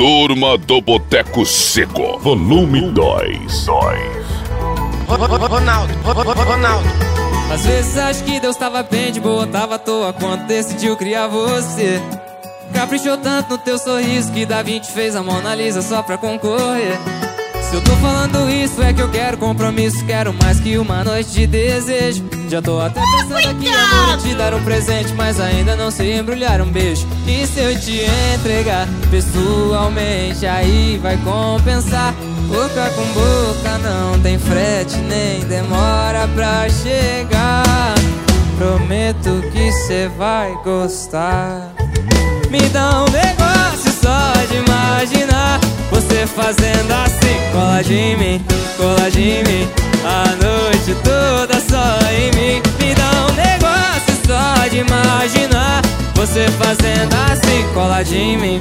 Turma do Boteco Seco, volume 2. Ronaldo. Às vezes acho que Deus tava bem de boa, tava à toa quando decidiu criar você. Caprichou tanto no teu sorriso que Da Vinci fez a Mona Lisa só pra concorrer. Se eu tô falando isso é que eu quero compromisso, quero mais que uma noite de desejo. Já tô até pensando aqui amor em te dar um presente, mas ainda não sei embrulhar um beijo. E se eu te entregar pessoalmente, aí vai compensar. Boca com boca não tem frete nem demora pra chegar. Prometo que cê vai gostar. Me dá um negócio só de imaginar você fazendo assim. Cola de mim, a noite toda só em mim. Me dá um negócio só de imaginar você fazendo assim. Cola de mim,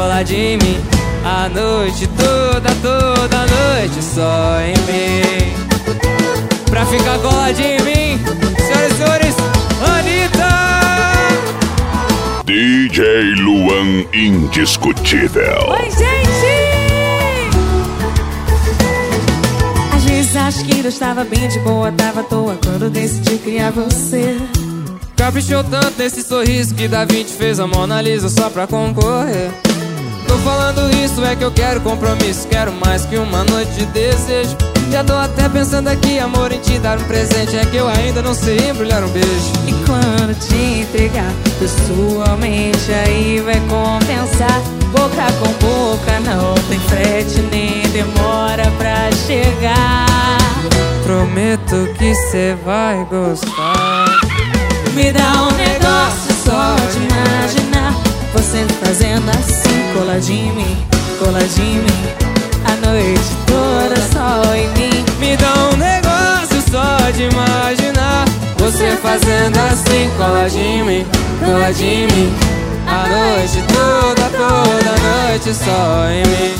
a noite toda noite só em mim. Pra ficar coladinho em mim, senhoras e senhores, Anitta! DJ Luan Indiscutível. Oi, gente! Às vezes acho que Deus tava bem de boa, tava à toa quando decidi criar você. Caprichou tanto nesse sorriso que Da Vinci fez a Mona Lisa só pra concorrer. Tô falando isso é que eu quero compromisso, quero mais que uma noite de desejo. Já tô até pensando aqui amor em te dar um presente, é que eu ainda não sei embrulhar um beijo. E quando te entregar pessoalmente, aí vai compensar. Boca com boca não tem frete nem demora pra chegar. Prometo que cê vai gostar. Me dá um negócio só de imaginar você fazendo assim. Coladinho em mim, a noite toda só em mim. Me dá um negócio só de imaginar você fazendo assim. Coladinho em mim, a noite toda noite só em mim.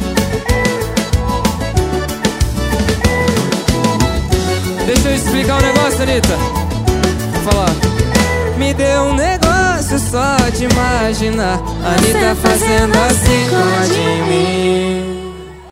Deixa eu explicar um negócio, Anitta. Vou falar. Me deu um negócio só de imaginar Anitta fazendo assim, coladinho em mim.